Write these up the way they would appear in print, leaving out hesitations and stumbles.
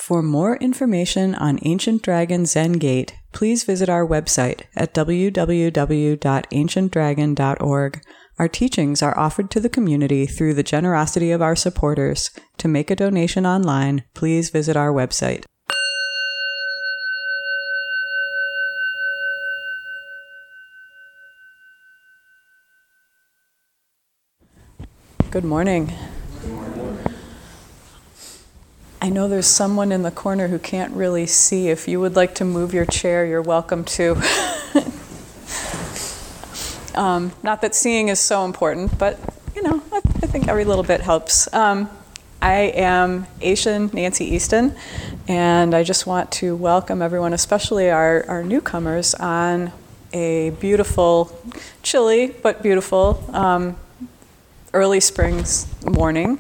For more information on Ancient Dragon Zen Gate, please visit our website at www.ancientdragon.org. Our teachings are offered to the community through the generosity of our supporters. To make a donation online, please visit our website. Good morning. I know there's someone in the corner who can't really see. If you would like to move your chair, you're welcome to. Not that seeing is so important, but, I think every little bit helps. I am Aishin Nancy Easton, and I just want to welcome everyone, especially our newcomers, on a beautiful, chilly but beautiful early spring morning.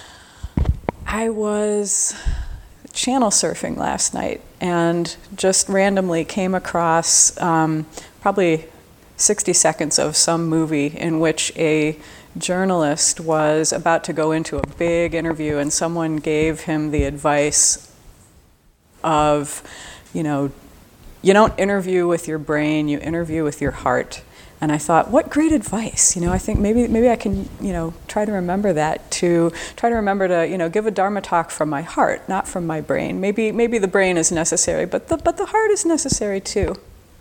I was channel surfing last night and just randomly came across probably 60 seconds of some movie in which a journalist was about to go into a big interview and someone gave him the advice of, you don't interview with your brain, you interview with your heart. And I thought, what great advice. I think maybe I can, try to remember that, to try to remember to, give a Dharma talk from my heart, not from my brain. Maybe the brain is necessary, but the heart is necessary too.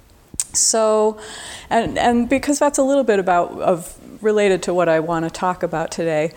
So, and because that's a little bit related to what I want to talk about today,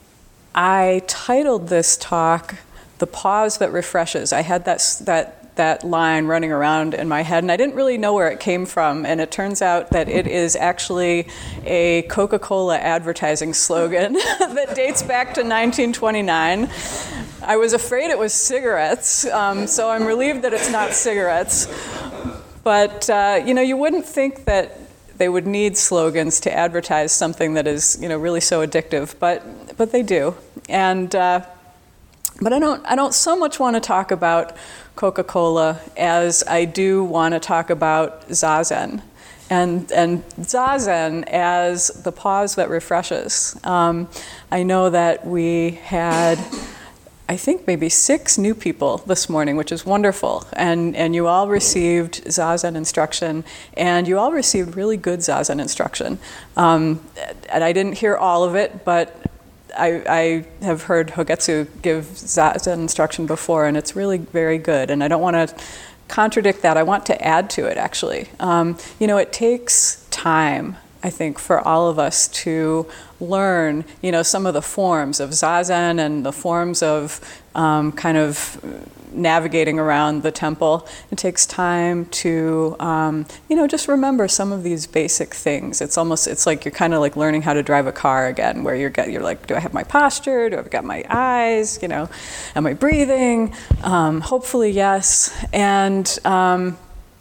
I titled this talk, "The Pause That Refreshes." I had that line running around in my head, and I didn't really know where it came from, and it turns out that it is actually a Coca-Cola advertising slogan that dates back to 1929. I was afraid it was cigarettes, so I'm relieved that it's not cigarettes. But, you wouldn't think that they would need slogans to advertise something that is, really so addictive, but they do. And but I don't so much want to talk about Coca-Cola as I do want to talk about Zazen, and Zazen as the pause that refreshes. I know that we had, I think, maybe 6 new people this morning, which is wonderful, and you all received Zazen instruction, and you all received really good Zazen instruction. And I didn't hear all of it, but I have heard Hogetsu give Zazen instruction before, and it's really very good. And I don't want to contradict that. I want to add to it, actually. It takes time, I think, for all of us to learn, some of the forms of Zazen and the forms of kind of navigating around the temple. It takes time to, just remember some of these basic things. It's like you're kind of like learning how to drive a car again, where you're like, do I have my posture? Do I have got my eyes? Am I breathing? Hopefully, yes. And I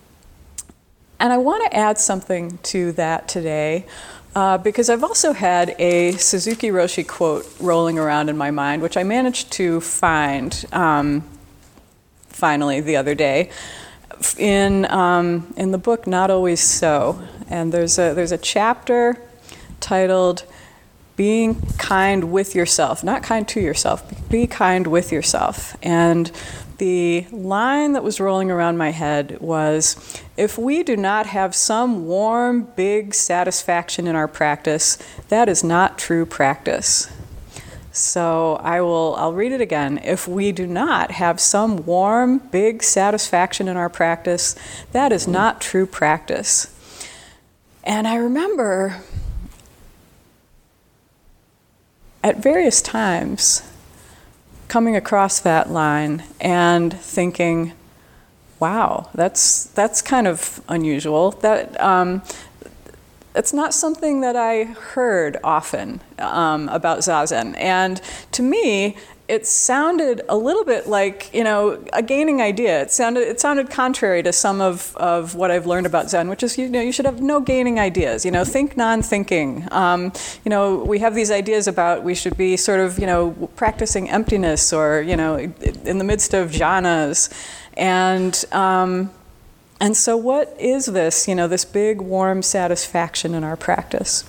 want to add something to that today. Because I've also had a Suzuki Roshi quote rolling around in my mind, which I managed to find finally the other day in the book Not Always So. And there's a chapter titled "Being Kind with Yourself," not kind to yourself, but be kind with yourself. And the line that was rolling around my head was, if we do not have some warm, big satisfaction in our practice, that is not true practice. So I'll read it again. If we do not have some warm, big satisfaction in our practice, that is not true practice. And I remember at various times coming across that line and thinking, wow, that's kind of unusual. It's not something that I heard often about Zazen. And to me, it sounded a little bit like, a gaining idea. It sounded contrary to some of what I've learned about Zen, which is, you should have no gaining ideas. Think non-thinking. We have these ideas about we should be sort of, practicing emptiness or, in the midst of jhanas. And so what is this, this big, warm satisfaction in our practice?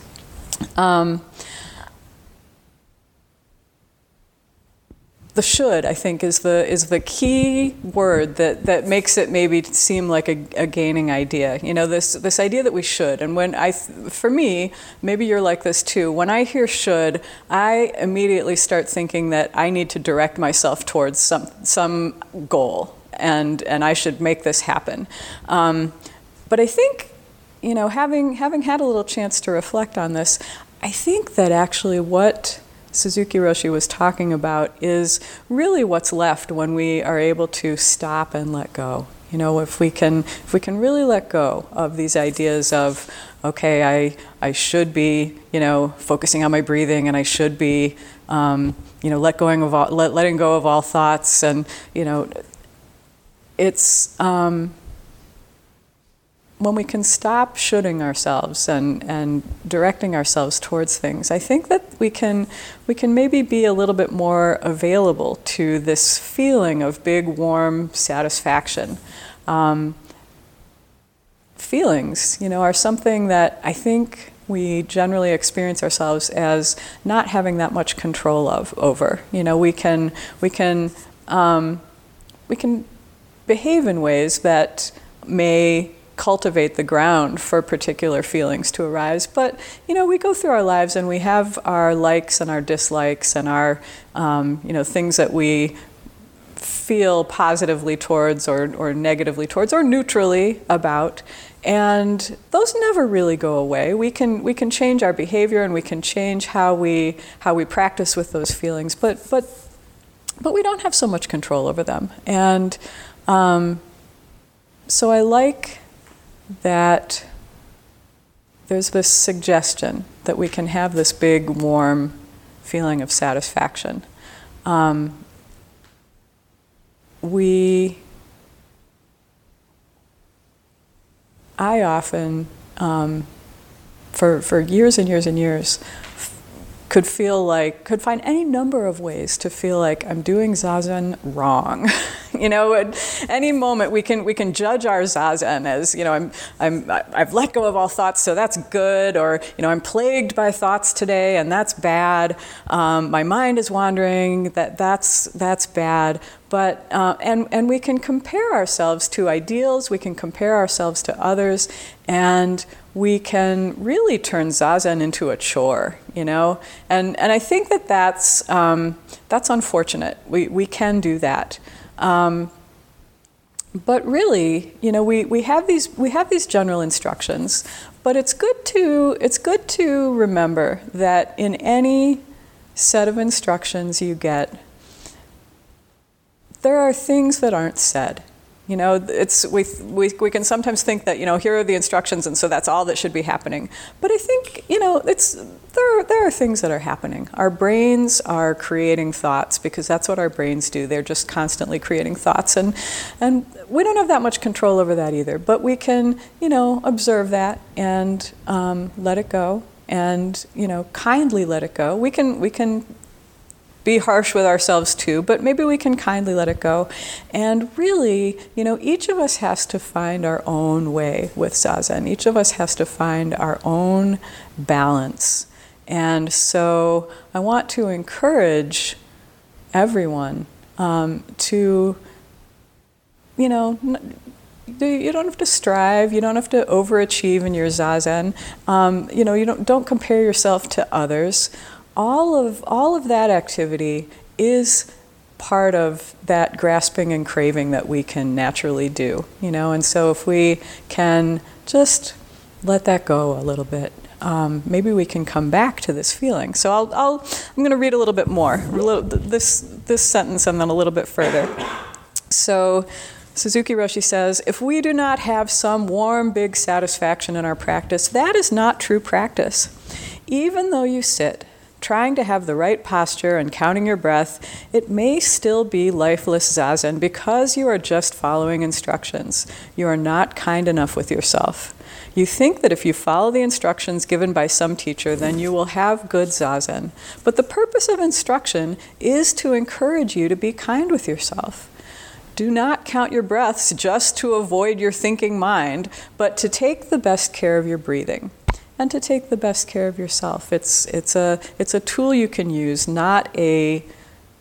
the should, I think, is the key word that makes it maybe seem like a gaining idea. You know, this idea that we should. And for me, maybe you're like this too. When I hear should, I immediately start thinking that I need to direct myself towards some goal, and I should make this happen. But I think, you know, having had a little chance to reflect on this, I think that actually what Suzuki Roshi was talking about is really what's left when we are able to stop and let go. You know, if we can really let go of these ideas of, okay, I should be, you know, focusing on my breathing, and I should be, you know, letting go of all thoughts, and, you know, it's when we can stop shoulding ourselves and directing ourselves towards things, I think that we can maybe be a little bit more available to this feeling of big, warm satisfaction. Feelings, you know, are something that I think we generally experience ourselves as not having that much control over. You know, we can behave in ways that may cultivate the ground for particular feelings to arise. But, you know, we go through our lives and we have our likes and our dislikes and our, you know, things that we feel positively towards or negatively towards or neutrally about. And those never really go away. We can change our behavior, and we can change how we practice with those feelings. But we don't have so much control over them. And so I like that there's this suggestion that we can have this big, warm feeling of satisfaction. I often, for years and years and years, could find any number of ways to feel like I'm doing Zazen wrong. You know, at any moment we can judge our Zazen as, you know, I've let go of all thoughts, so that's good, or, you know, I'm plagued by thoughts today, and that's bad. My mind is wandering, that's bad. But and we can compare ourselves to ideals, we can compare ourselves to others, and we can really turn Zazen into a chore, you know? And I think that's unfortunate. We can do that. But really, you know, we have these general instructions, but it's good to remember that in any set of instructions you get, there are things that aren't said. You know, we can sometimes think that, you know, here are the instructions, and so that's all that should be happening. But I think, you know, there are things that are happening. Our brains are creating thoughts because that's what our brains do. They're just constantly creating thoughts, and we don't have that much control over that either. But we can, you know, observe that and let it go, and, you know, kindly let it go. We can be harsh with ourselves too, but maybe we can kindly let it go. And really, you know, each of us has to find our own way with Zazen. Each of us has to find our own balance. And so I want to encourage everyone to, you know, you don't have to strive, you don't have to overachieve in your Zazen. You know, you don't compare yourself to others. All of that activity is part of that grasping and craving that we can naturally do, you know. And so if we can just let that go a little bit, maybe we can come back to this feeling. So I'm going to read a little bit more, this sentence, and then a little bit further. So Suzuki Roshi says, if we do not have some warm, big satisfaction in our practice, that is not true practice. Even though you sit, trying to have the right posture and counting your breath, it may still be lifeless Zazen because you are just following instructions. You are not kind enough with yourself. You think that if you follow the instructions given by some teacher, then you will have good Zazen. But the purpose of instruction is to encourage you to be kind with yourself. Do not count your breaths just to avoid your thinking mind, but to take the best care of your breathing. And to take the best care of yourself. It's a tool you can use, not a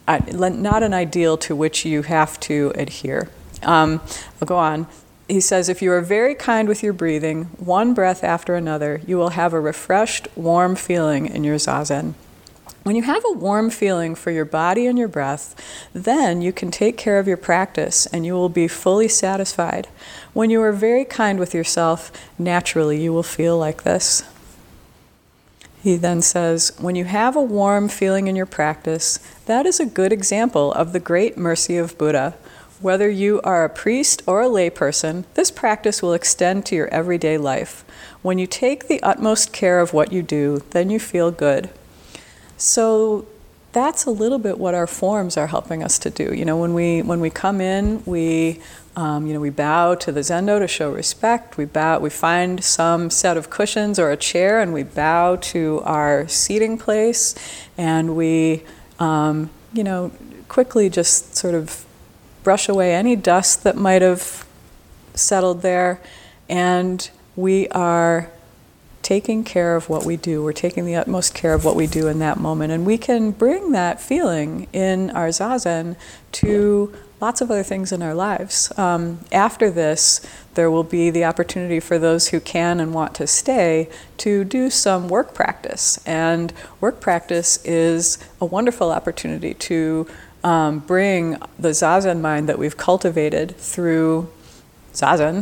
not an ideal to which you have to adhere. I'll go on. He says, if you are very kind with your breathing, one breath after another, you will have a refreshed, warm feeling in your zazen. When you have a warm feeling for your body and your breath, then you can take care of your practice and you will be fully satisfied. When you are very kind with yourself, naturally you will feel like this. He then says, when you have a warm feeling in your practice, that is a good example of the great mercy of Buddha. Whether you are a priest or a layperson, this practice will extend to your everyday life. When you take the utmost care of what you do, then you feel good. So that's a little bit what our forms are helping us to do. When we come in, we bow to the zendo to show respect. We find some set of cushions or a chair, and we bow to our seating place, and we, quickly just sort of brush away any dust that might have settled there, and we are taking care of what we do. We're taking the utmost care of what we do in that moment. And we can bring that feeling in our zazen to lots of other things in our lives. After this, there will be the opportunity for those who can and want to stay to do some work practice. And work practice is a wonderful opportunity to bring the zazen mind that we've cultivated through zazen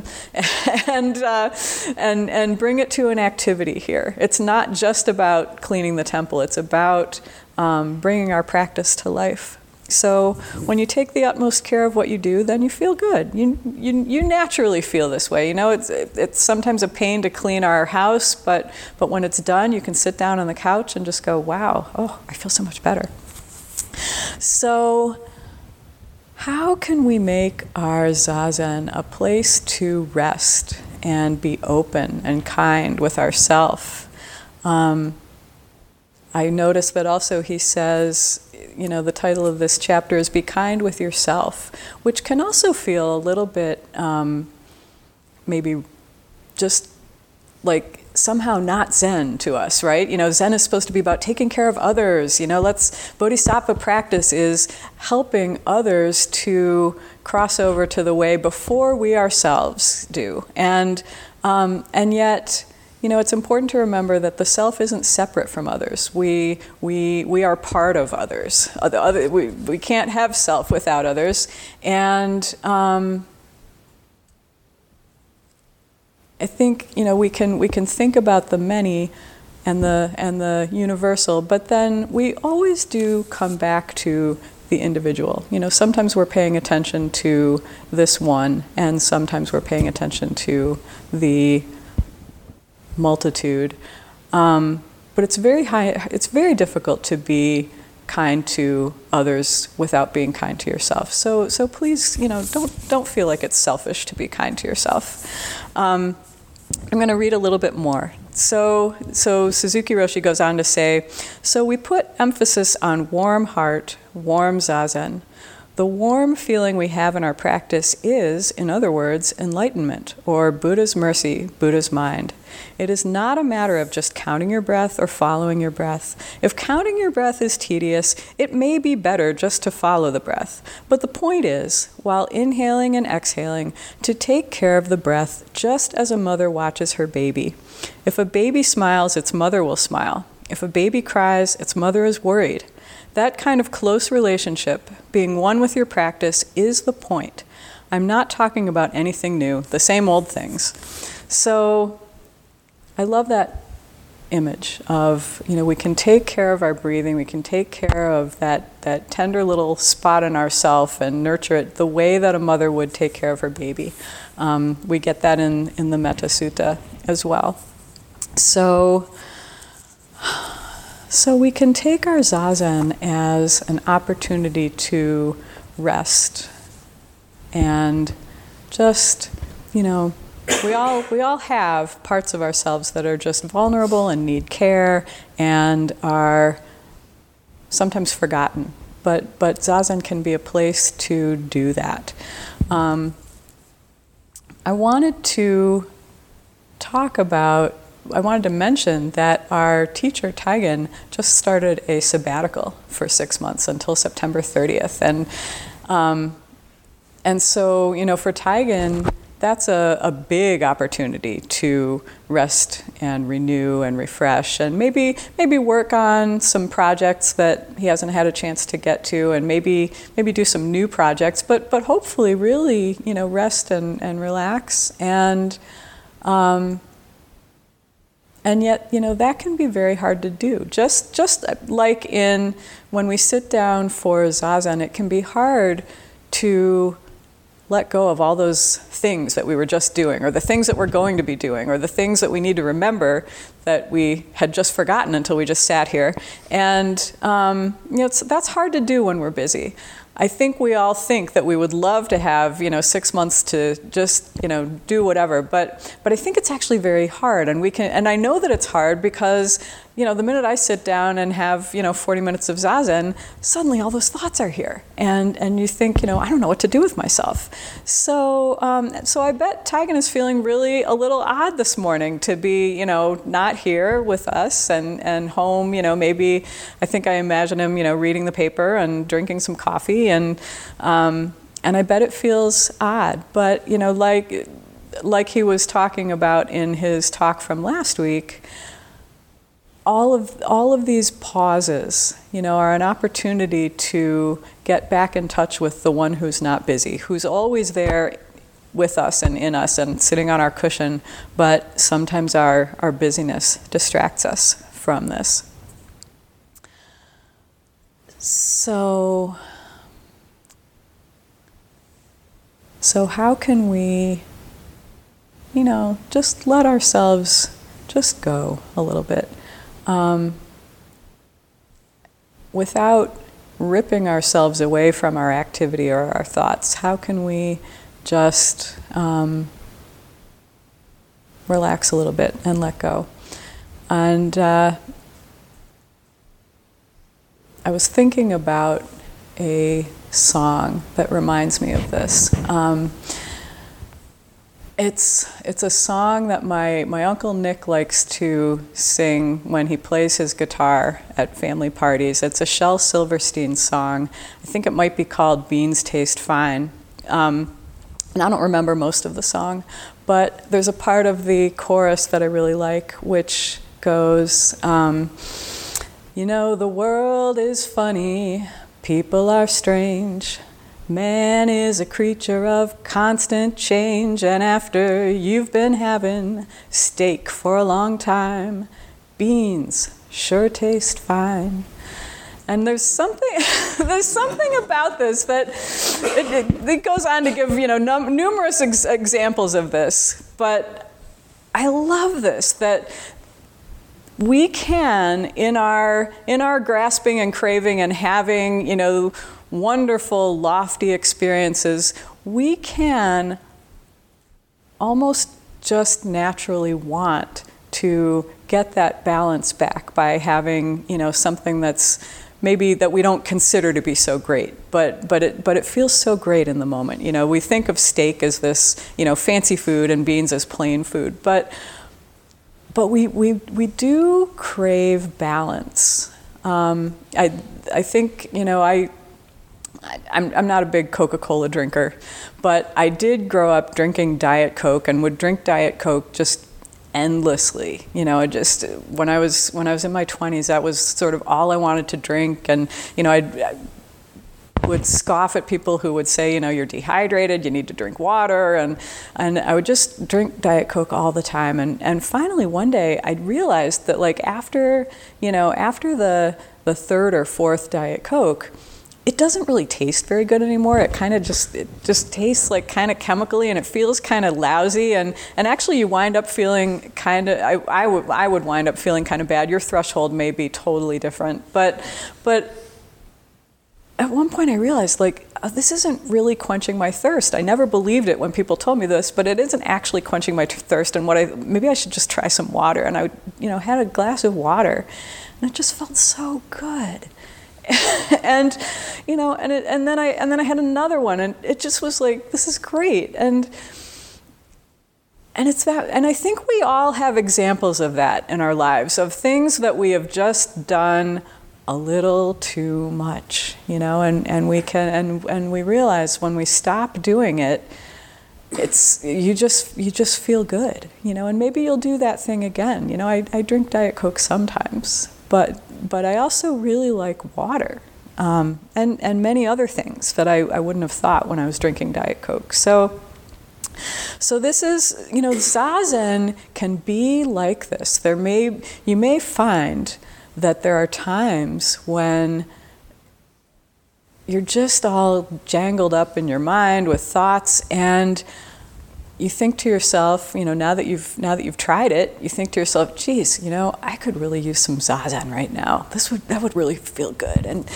and bring it to an activity here. It's not just about cleaning the temple, it's about bringing our practice to life. So when you take the utmost care of what you do, then you feel good. You naturally feel this way. It's sometimes a pain to clean our house, but when it's done, you can sit down on the couch and just go, wow, I feel so much better. So how can we make our zazen a place to rest and be open and kind with ourself? I notice that also he says, the title of this chapter is Be Kind with Yourself, which can also feel a little bit maybe just like somehow not Zen to us, right? Zen is supposed to be about taking care of others. Bodhisattva practice is helping others to cross over to the way before we ourselves do. And yet, it's important to remember that the self isn't separate from others. We are part of others. We can't have self without others. And I think we can think about the many and the universal, but then we always do come back to the individual. Sometimes we're paying attention to this one, and sometimes we're paying attention to the multitude. But it's very difficult to be kind to others without being kind to yourself. So please, don't feel like it's selfish to be kind to yourself. I'm going to read a little bit more. So Suzuki Roshi goes on to say, so we put emphasis on warm heart, warm zazen. The warm feeling we have in our practice is, in other words, enlightenment, or Buddha's mercy, Buddha's mind. It is not a matter of just counting your breath or following your breath. If counting your breath is tedious, it may be better just to follow the breath. But the point is, while inhaling and exhaling, to take care of the breath just as a mother watches her baby. If a baby smiles, its mother will smile. If a baby cries, its mother is worried. That kind of close relationship, being one with your practice, is the point. I'm not talking about anything new, the same old things. So I love that image of, we can take care of our breathing, we can take care of that tender little spot in ourself and nurture it the way that a mother would take care of her baby. We get that in the Metta Sutta as well. So we can take our zazen as an opportunity to rest and just, we all have parts of ourselves that are just vulnerable and need care and are sometimes forgotten. But zazen can be a place to do that. I wanted to talk about I wanted to mention that our teacher, Taigen, just started a sabbatical for 6 months until September 30th. And so, for Taigen, that's a big opportunity to rest and renew and refresh and maybe work on some projects that he hasn't had a chance to get to, and maybe do some new projects, but hopefully really, rest and relax. And yet, that can be very hard to do. Just like when we sit down for Zazen, it can be hard to let go of all those things that we were just doing, or the things that we're going to be doing, or the things that we need to remember that we had just forgotten until we just sat here. And that's hard to do when we're busy. I think we all think that we would love to have 6 months to just do whatever, but I think it's actually very hard, and I know that it's hard because the minute I sit down and have 40 minutes of Zazen, suddenly all those thoughts are here, and you think I don't know what to do with myself. So I bet Taigen is feeling really a little odd this morning to be not here with us and home. Maybe I think I imagine him reading the paper and drinking some coffee, and I bet it feels odd, but like he was talking about in his talk from last week, all of these pauses, are an opportunity to get back in touch with the one who's not busy, who's always there with us and in us and sitting on our cushion, but sometimes our busyness distracts us from this. So how can we, just let ourselves just go a little bit? Without ripping ourselves away from our activity or our thoughts, how can we just relax a little bit and let go? And I was thinking about a song that reminds me of this. It's a song that my Uncle Nick likes to sing when he plays his guitar at family parties. It's a Shel Silverstein song. I think it might be called Beans Taste Fine. And I don't remember most of the song, but there's a part of the chorus that I really like, which goes, the world is funny, people are strange, man is a creature of constant change, and after you've been having steak for a long time, beans sure taste fine. And there's something about this that it goes on to give numerous examples of this, but I love this, that we can, in our grasping and craving and having wonderful, lofty experiences, we can almost just naturally want to get that balance back by having, something that's maybe that we don't consider to be so great, but it feels so great in the moment. We think of steak as this, fancy food and beans as plain food, but we do crave balance. I think, I'm not a big Coca-Cola drinker, but I did grow up drinking Diet Coke and would drink Diet Coke just endlessly. Just when I was in my 20s, that was sort of all I wanted to drink, and I would scoff at people who would say, you're dehydrated, you need to drink water, and I would just drink Diet Coke all the time, and finally one day I realized that after the third or fourth Diet Coke, it doesn't really taste very good anymore. It just tastes like kind of chemically, and it feels kind of lousy, and actually you wind up feeling kind of, I would wind up feeling kind of bad. Your threshold may be totally different, but at one point I realized this isn't really quenching my thirst. I never believed it when people told me this, but it isn't actually quenching my thirst, and maybe I should just try some water. And I had a glass of water, and it just felt so good. and then I had another one, and it just was like, this is great. And And it's that, and I think we all have examples of that in our lives, of things that we have just done a little too much, and we realize when we stop doing it, you just feel good, and maybe you'll do that thing again. I drink Diet Coke sometimes, but I also really like water, and many other things that I wouldn't have thought when I was drinking Diet Coke. So this is, Zazen can be like this. You may find that there are times when you're just all jangled up in your mind with thoughts, and you think to yourself, now that you've tried it, you think to yourself, geez, I could really use some Zazen right now. That would really feel good. And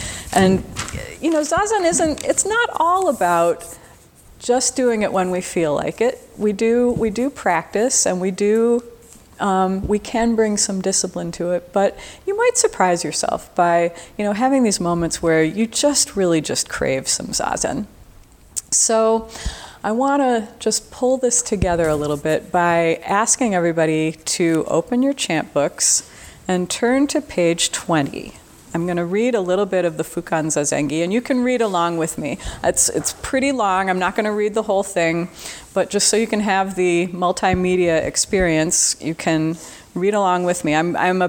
Zazen it's not all about just doing it when we feel like it. We do practice, and we can bring some discipline to it, but you might surprise yourself by, having these moments where you really just crave some Zazen. So I want to just pull this together a little bit by asking everybody to open your chant books and turn to page 20. I'm going to read a little bit of the Fukan Zazengi, and you can read along with me. It's pretty long. I'm not going to read the whole thing, but just so you can have the multimedia experience, you can read along with me. I'm in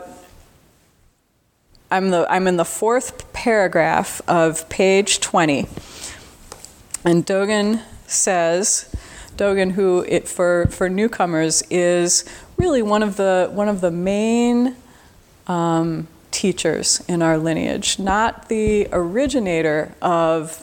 the fourth paragraph of page 20, and Dogen says, who for newcomers is really one of the main teachers in our lineage, not the originator of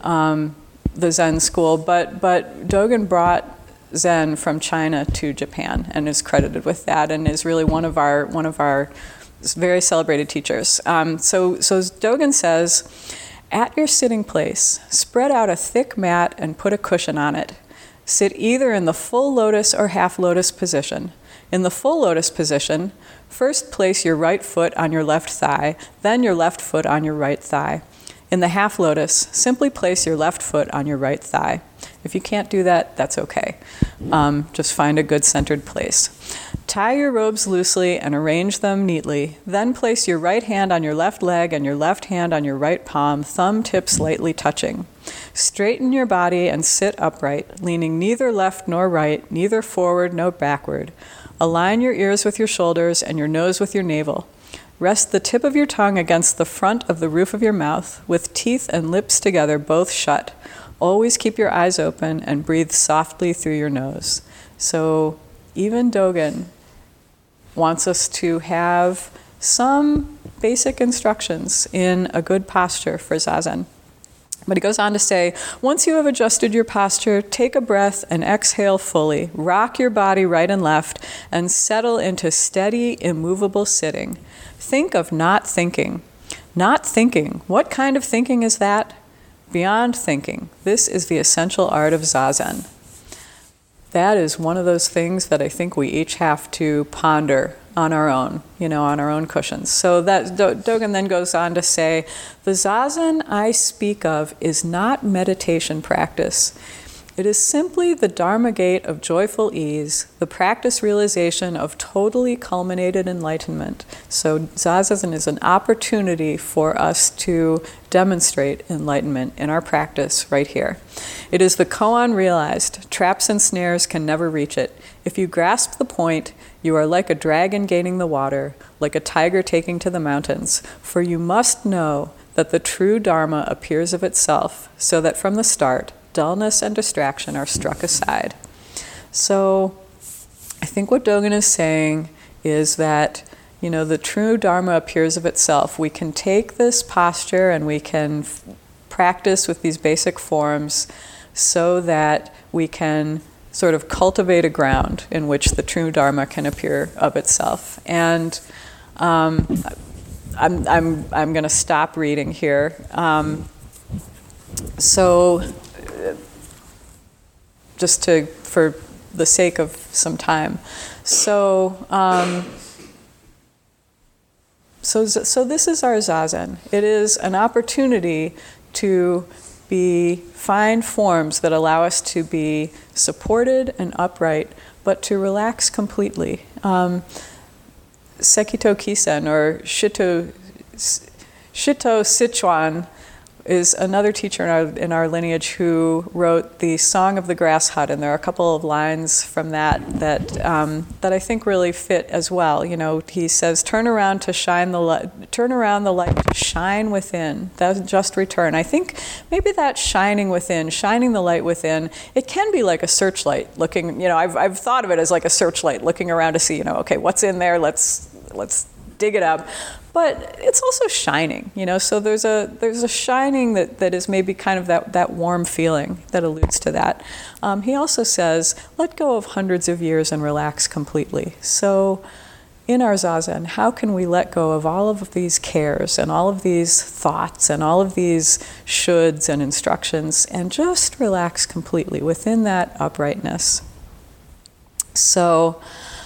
the Zen school, but Dogen brought Zen from China to Japan and is credited with that, and is really one of our very celebrated teachers. So Dogen says, at your sitting place, spread out a thick mat and put a cushion on it. Sit either in the full lotus or half lotus position. In the full lotus position, first place your right foot on your left thigh, then your left foot on your right thigh. In the half lotus, simply place your left foot on your right thigh. If you can't do that, that's okay. Just find a good centered place. Tie your robes loosely and arrange them neatly. Then place your right hand on your left leg and your left hand on your right palm, thumb tips lightly touching. Straighten your body and sit upright, leaning neither left nor right, neither forward nor backward. Align your ears with your shoulders and your nose with your navel. Rest the tip of your tongue against the front of the roof of your mouth, with teeth and lips together, both shut. Always keep your eyes open and breathe softly through your nose. So even Dogen wants us to have some basic instructions in a good posture for Zazen. But he goes on to say, once you have adjusted your posture, take a breath and exhale fully. Rock your body right and left and settle into steady, immovable sitting. Think of not thinking. Not thinking. What kind of thinking is that? Beyond thinking. This is the essential art of Zazen. That is one of those things that I think we each have to ponder on our own, on our own cushions. So that Dogen then goes on to say, the Zazen I speak of is not meditation practice. It is simply the Dharma gate of joyful ease, the practice realization of totally culminated enlightenment. So Zazen is an opportunity for us to demonstrate enlightenment in our practice right here. It is the koan realized. Traps and snares can never reach it. If you grasp the point, you are like a dragon gaining the water, like a tiger taking to the mountains, for you must know that the true Dharma appears of itself, so that from the start, dullness and distraction are struck aside. So I think what Dogen is saying is that, the true Dharma appears of itself. We can take this posture and we can practice with these basic forms so that we can sort of cultivate a ground in which the true Dharma can appear of itself. And I'm going to stop reading here. For the sake of some time. So this is our Zazen. It is an opportunity to find forms that allow us to be supported and upright but to relax completely. Sekito Kisen, or Shito Sichuan, is another teacher in our lineage who wrote the Song of the Grass Hut, and there are a couple of lines from that I think really fit as well. You know, he says, "Turn around the light to shine within. That just return." I think maybe that shining within, shining the light within, it can be like a searchlight looking. You know, I've thought of it as like a searchlight looking around to see, you know, okay, what's in there? Let's dig it up. But it's also shining, you know, so there's a shining that is maybe kind of that warm feeling that alludes to that. He also says, let go of hundreds of years and relax completely. So in our Zazen, how can we let go of all of these cares and all of these thoughts and all of these shoulds and instructions and just relax completely within that uprightness? So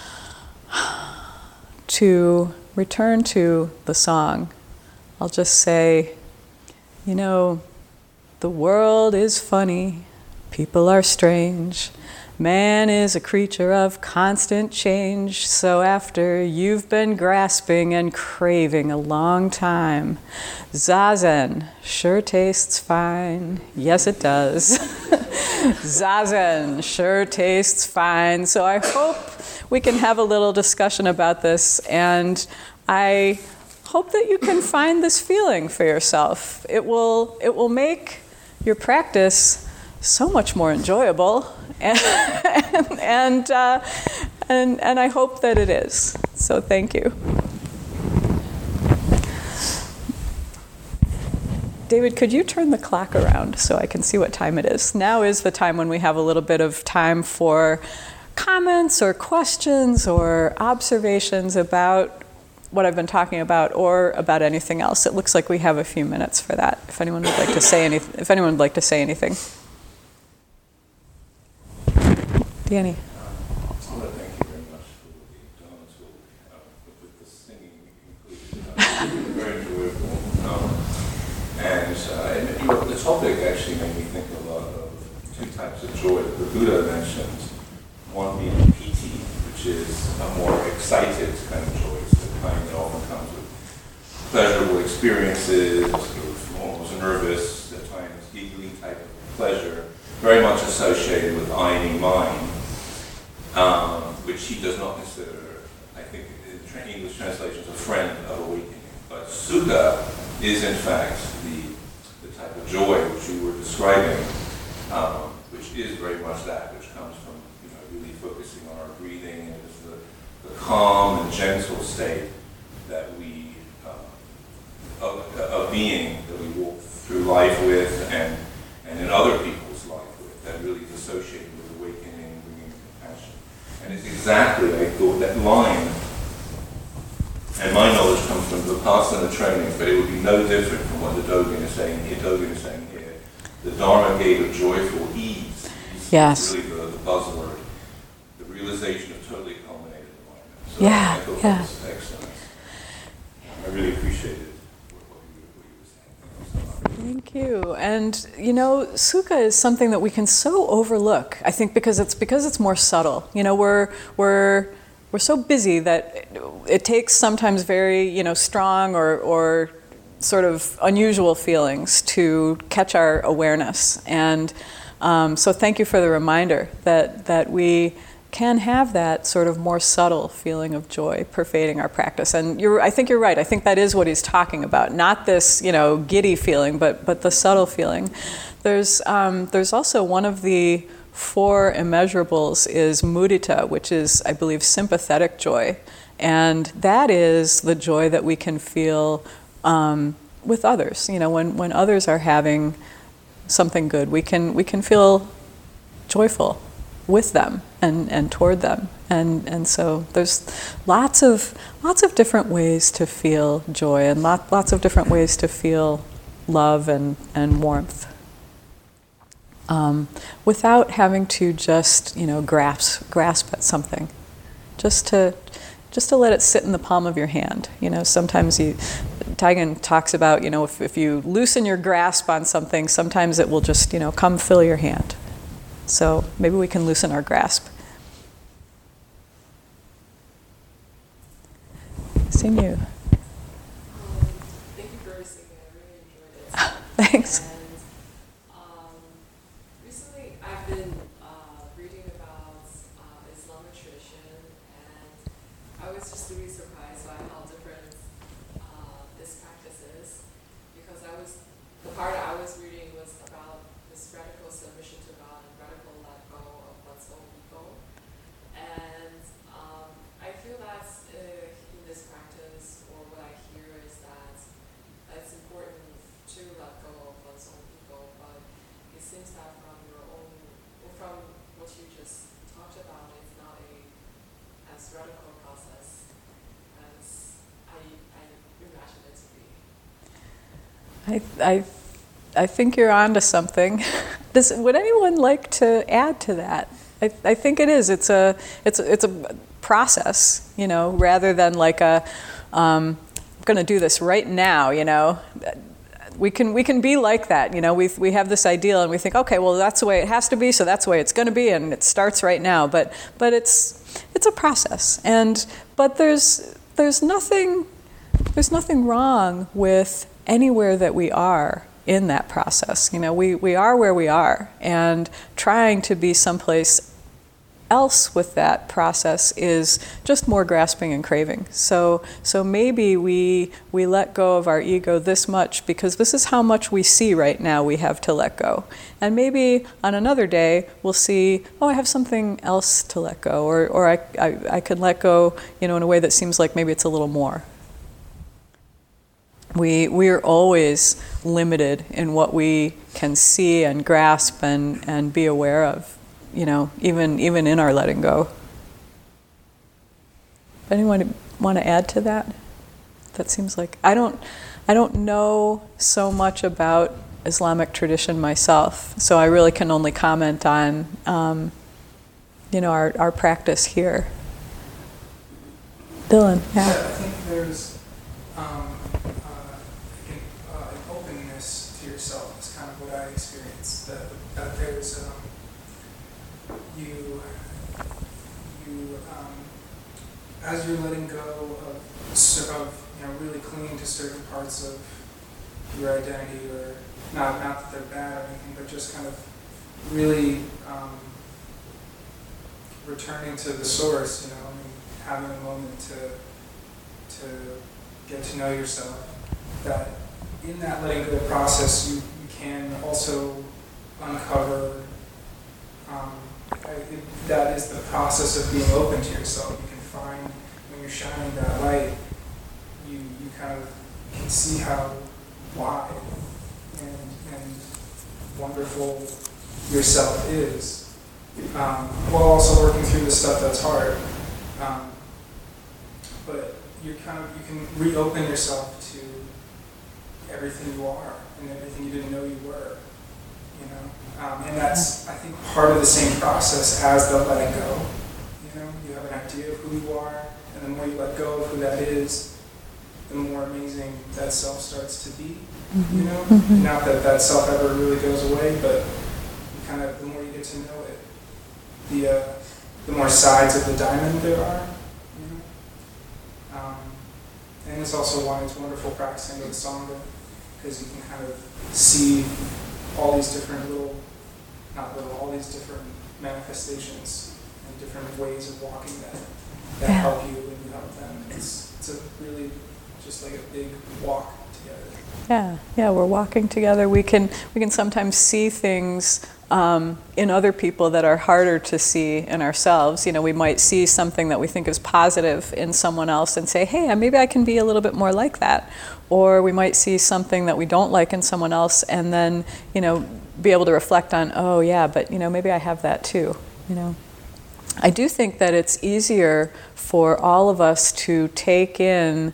to return to the song, I'll just say, you know, the world is funny, people are strange, man is a creature of constant change, so after you've been grasping and craving a long time, Zazen sure tastes fine. Yes, it does. Zazen sure tastes fine. So I hope we can have a little discussion about this, and I hope that you can find this feeling for yourself. It will make your practice so much more enjoyable, and I hope that it is. So thank you. David, could you turn the clock around so I can see what time it is? Now is the time when we have a little bit of time for comments or questions or observations about what I've been talking about or about anything else. It looks like we have a few minutes for that. If anyone would like to say anything. Danny. I want to thank you very much for the Dharma talk, with the singing included. Very enjoyable. And the topic actually made me think a lot of two types of joy that the Buddha mentioned. One being piti, which is a more excited kind of joy, it's the kind that often comes with pleasurable experiences, sort of almost nervous, at times giggly type of pleasure, very much associated with ironing mind, which he does not consider, I think, in English translations, a friend of awakening. But sukha is in fact the type of joy which you were describing, which is very much that, which comes from really focusing on our breathing, and it's the calm and gentle state that we, of being that we walk through life with and in other people's life with, that really is associated with awakening, bringing compassion. And it's exactly, I thought, that line, and my knowledge comes from Vipassana training, but it would be no different from what the Dogen is saying here. The Dharma gate of joyful ease. Yes. Really the buzzword. The realization of totally culminated enlightenment. So Yeah, I thought yeah. that was excellent. I really appreciated what you were saying. Thank you. And sukha is something that we can so overlook. I think because it's more subtle. We're so busy that it takes sometimes very strong or sort of unusual feelings to catch our awareness. And so thank you for the reminder that we can have that sort of more subtle feeling of joy pervading our practice. And I think you're right. I think that is what he's talking about. Not this, giddy feeling, but the subtle feeling. There's also one of the 4 immeasurables is mudita, which is, I believe, sympathetic joy. And that is the joy that we can feel with others. When others are having something good, we can feel joyful with them and toward them. And so there's lots of different ways to feel joy and lots of different ways to feel love and warmth. Without having to just grasp at something, just to let it sit in the palm of your hand. Sometimes Taigen talks about if you loosen your grasp on something, sometimes it will just come fill your hand. So maybe we can loosen our grasp. Seeing you. Thank you for singing. I really enjoyed it. Thanks. And recently, I've been reading about Islamic tradition, and I was just really surprised by how different this practice is, because the part I was reading was about this radical submission to God and radical let go of one's own ego. And I feel that in this practice, or what I hear is that it's important to let go of one's own ego, but it seems that from your own, or from what you just talked about, it's not as radical a process as I imagine it to be. I think you're onto something. Would anyone like to add to that? I think it is. It's a process, rather than like I'm going to do this right now. We can be like that. We have this ideal and we think, okay, well that's the way it has to be, so that's the way it's going to be, and it starts right now. But it's a process, but there's nothing wrong with anywhere that we are in that process. We are where we are, and trying to be someplace else with that process is just more grasping and craving. So maybe we let go of our ego this much because this is how much we see right now we have to let go. And maybe on another day we'll see, I have something else to let go, or I could let go, in a way that seems like maybe it's a little more. We're always limited in what we can see and grasp and be aware of, even in our letting go. Anyone want to add to that? That seems like I don't know so much about Islamic tradition myself, so I really can only comment on our practice here. Dylan, yeah. I think there's an openness to yourself is kind of what I experienced. That there's you as you're letting go of really clinging to certain parts of your identity, or not that they're bad or anything, but just kind of really returning to the source, and having a moment to get to know yourself. That in that letting go process, you can also uncover. That is the process of being open to yourself. You can find, when you're shining that light, you kind of can see how wide and wonderful yourself is, while also working through the stuff that's hard. But you can reopen yourself to everything you are and everything you didn't know you were. And that's, I think, part of the same process as the letting go. You have an idea of who you are, and the more you let go of who that is, the more amazing that self starts to be. Mm-hmm. Not that self ever really goes away, but the more you get to know it, the more sides of the diamond there are. And it's also why it's wonderful practicing with Sangha, because you can kind of see all these different all these different manifestations and different ways of walking that help you and you help them. It's a really just like a big walk together. Yeah, we're walking together. We can sometimes see things in other people that are harder to see in ourselves. We might see something that we think is positive in someone else and say, hey, maybe I can be a little bit more like that. Or we might see something that we don't like in someone else and then, be able to reflect on, oh yeah, but maybe I have that too. I do think that it's easier for all of us to take in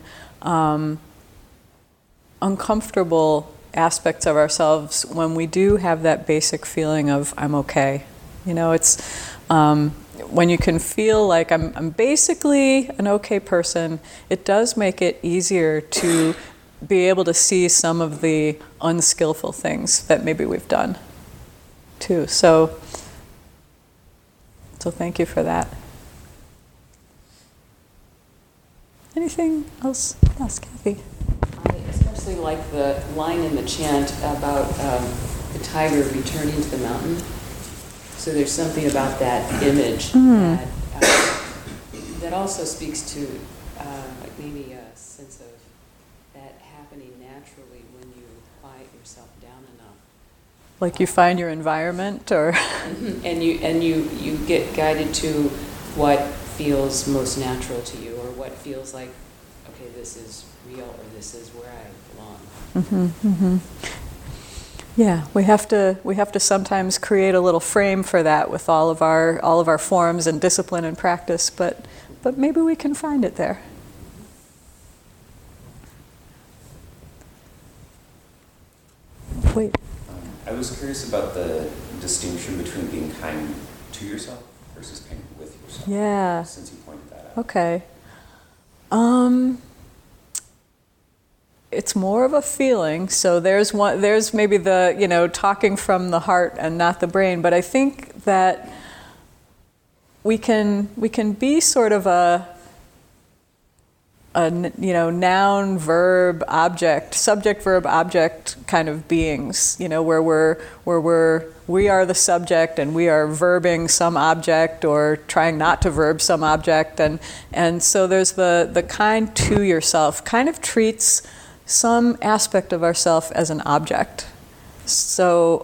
uncomfortable aspects of ourselves when we do have that basic feeling of I'm okay. It's when you can feel like I'm basically an okay person, it does make it easier to be able to see some of the unskillful things that maybe we've done too. So thank you for that. Anything else? Yes, Kathy. I especially like the line in the chant about the tiger returning to the mountain. So there's something about that image that also speaks to like maybe a sense of that happening naturally when you quiet yourself down enough. Like you find your environment, or and you get guided to what feels most natural to you, or what feels like, okay, this is real, or this is where I belong. Yeah, we have to sometimes create a little frame for that with all of our forms and discipline and practice, but maybe we can find it there. Wait. I was curious about the distinction between being kind to yourself versus kind with yourself. Yeah. Since you pointed that out. Okay. It's more of a feeling. So there's maybe the, talking from the heart and not the brain. But I think that we can be sort of a noun, verb, object, subject, verb, object kind of beings, where we are the subject and we are verbing some object or trying not to verb some object. And so there's the kind to yourself kind of treats some aspect of ourself as an object. So,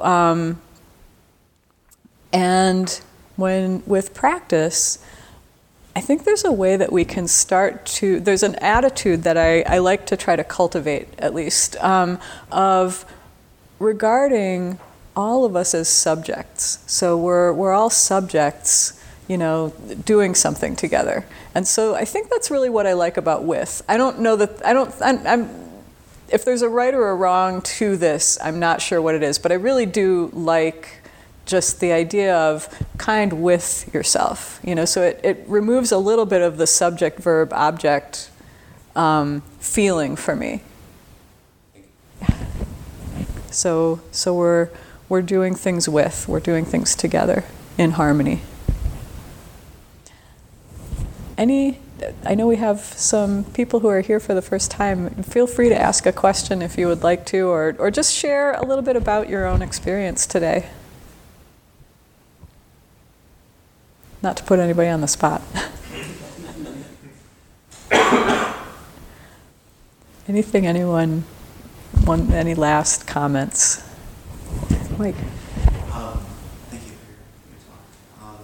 and with practice, I think there's a way that we can there's an attitude that I like to try to cultivate, at least, of regarding all of us as subjects. So we're all subjects, doing something together. And so I think that's really what I like about with. I don't know that, if there's a right or a wrong to this, I'm not sure what it is, but I really do like just the idea of kind with yourself, so it removes a little bit of the subject, verb, object feeling for me. So we're doing things we're doing things together in harmony. I know we have some people who are here for the first time. Feel free to ask a question if you would like to, or just share a little bit about your own experience today. Not to put anybody on the spot. Anything, anyone want, any last comments? Mike. Thank you for your talk.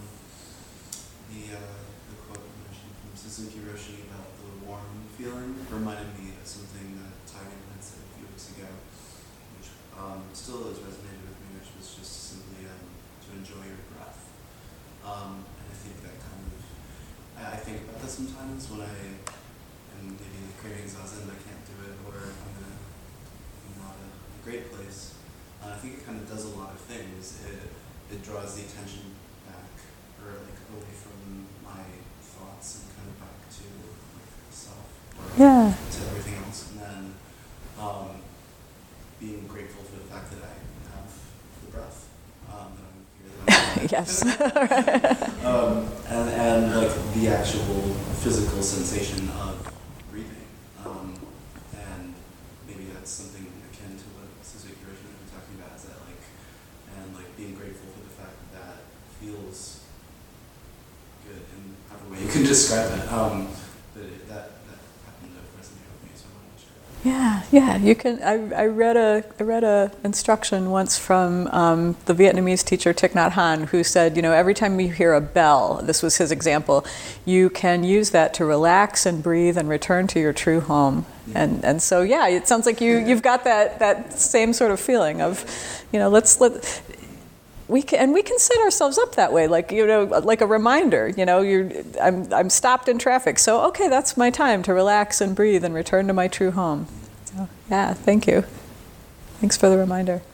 The quote you mentioned from Suzuki Roshi about the warm feeling reminded me of something that Tiger had said a few weeks ago, which still has resonated with me, which was just simply to enjoy your breath. And I think that I think about that sometimes when I am maybe craving zazen, I can't do it, or I'm not in a great place. I think it kind of does a lot of things. It draws the attention back, or like away from my thoughts and kind of back to self, or to everything else, and then being grateful for the fact that I have the breath. Yes. and like the actual physical sensation of breathing, and maybe that's something akin to what Suzuki Roshi was talking about. Is that like being grateful for the fact that that feels good in however way you can describe it. But that happened to resonate with me, so I wanted to share that. Yeah. You can. I read a instruction once from the Vietnamese teacher Thich Nhat Hanh, who said, every time you hear a bell, this was his example, you can use that to relax and breathe and return to your true home. And so it sounds like you've got that same sort of feeling of, we can set ourselves up that way, like like a reminder. I'm stopped in traffic, so okay, that's my time to relax and breathe and return to my true home. So, thank you. Thanks for the reminder.